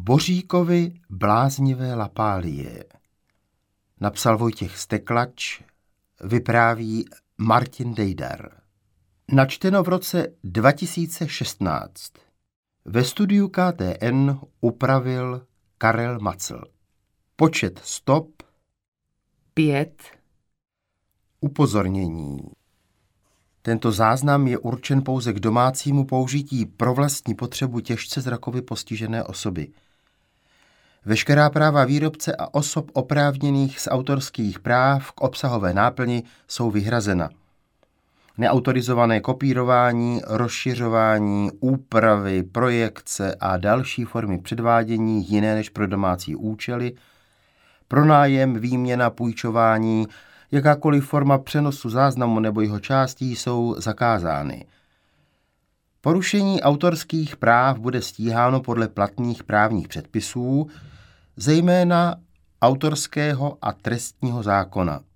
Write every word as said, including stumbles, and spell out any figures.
Boříkovi bláznivé lapálie. Napsal Vojtěch Steklač, vypráví Martin Dejdar. Načteno v roce dva tisíce šestnáct. Ve studiu K T N upravil Karel Macl. Počet stop Pět. Upozornění. Tento záznam je určen pouze k domácímu použití pro vlastní potřebu těžce zrakově postižené osoby. Veškerá práva výrobce a osob oprávněných z autorských práv k obsahové náplni jsou vyhrazena. Neautorizované kopírování, rozšiřování, úpravy, projekce a další formy předvádění jiné než pro domácí účely, pronájem, výměna, půjčování, jakákoliv forma přenosu záznamu nebo jeho částí jsou zakázány. Porušení autorských práv bude stíháno podle platných právních předpisů, zejména autorského a trestního zákona.